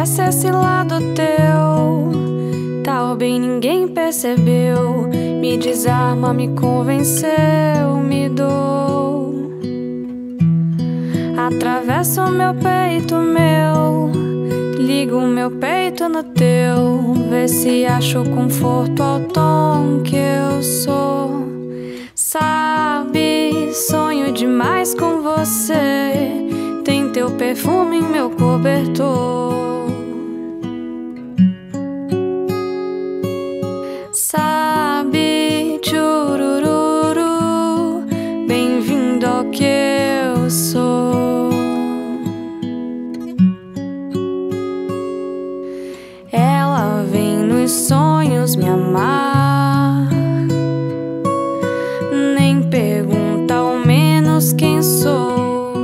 interessa esse lado teu. Tá bem, ninguém percebeu. Me desarma, me convenceu, me dou. Atravessa o meu peito, ligo o meu peito no teu. Vê se acho conforto ao tom que eu sou. Sabe, sonho demais com você. Tem teu perfume em meu cobertor. Sabe, tchurururu, bem-vindo ao que eu sou. Ela vem nos sonhos me amar, nem pergunta ao menos quem sou.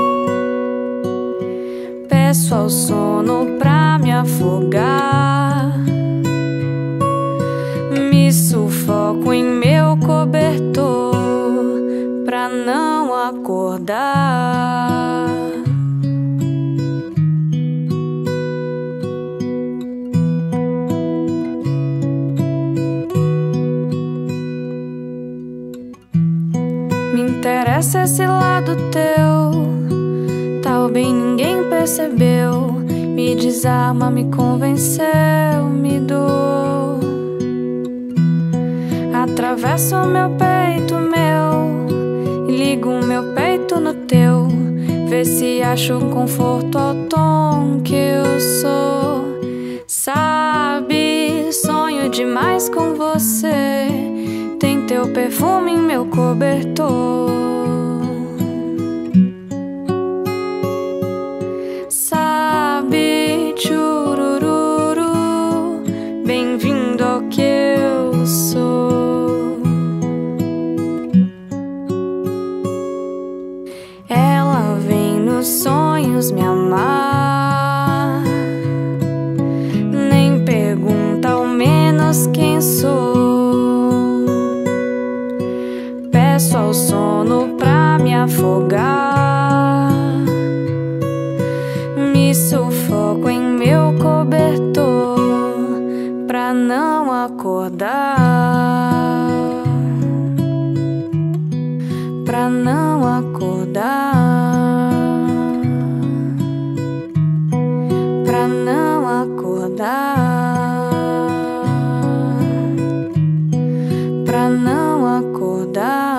Peço ao sono pra me afogar, me sufoco em meu cobertor pra não acordar. Me interessa esse lado teu. Tá bem, ninguém percebeu. Me desarma, me convenceu, me dou. Atravessa o meu peito, ligo o meu peito no teu. Vê se acho conforto ao tom que eu sou. Sabe, sonho demais com você. Tem teu perfume em meu cobertor. Sabe, tchurururu, bem-vindo ao que eu sou. Ela vem nos sonhos me amar, nem pergunta ao menos quem sou. Peço ao sono pra me afogar, me sufoco em meu cobertor pra não acordar. Pra não acordar. Pra não acordar. Pra não acordar.